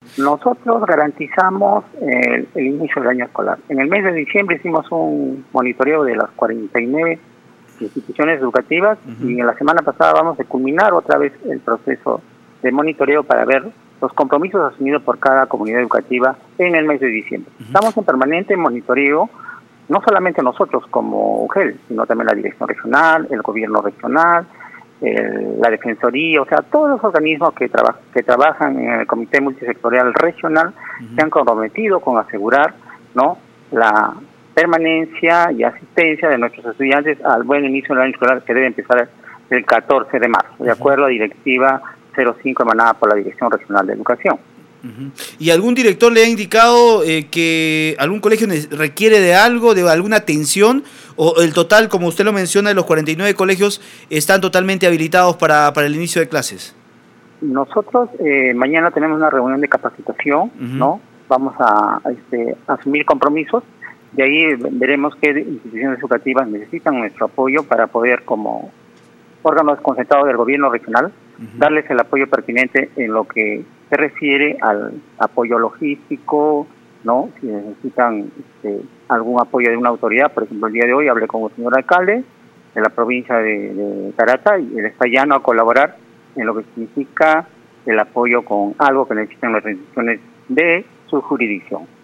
Nosotros garantizamos el inicio del año escolar. En el mes de diciembre hicimos un monitoreo de las 49 instituciones educativas y en la semana pasada vamos a culminar otra vez el proceso de monitoreo para ver los compromisos asumidos por cada comunidad educativa en el mes de diciembre. Estamos en permanente monitoreo, no solamente nosotros como UGEL, sino también la dirección regional, el gobierno regional, la Defensoría, o sea, todos los organismos que trabajan en el Comité Multisectorial Regional se han comprometido con asegurar, ¿no?, la permanencia y asistencia de nuestros estudiantes al buen inicio del año escolar, que debe empezar el 14 de marzo, de acuerdo a la directiva 05 emanada por la Dirección Regional de Educación. ¿Y algún director le ha indicado que algún colegio requiere de algo, de alguna atención, o el total, como usted lo menciona, de los 49 colegios están totalmente habilitados para el inicio de clases? Nosotros mañana tenemos una reunión de capacitación, ¿no? Vamos a asumir compromisos, de ahí veremos qué instituciones educativas necesitan nuestro apoyo para poder, como órgano desconcentrado del gobierno regional, darles el apoyo pertinente en lo que se refiere al apoyo logístico, ¿no? Si necesitan algún apoyo de una autoridad, por ejemplo, el día de hoy hablé con el señor alcalde de la provincia de Tarata y él está llano a colaborar en lo que significa el apoyo con algo que necesitan las instituciones de su jurisdicción.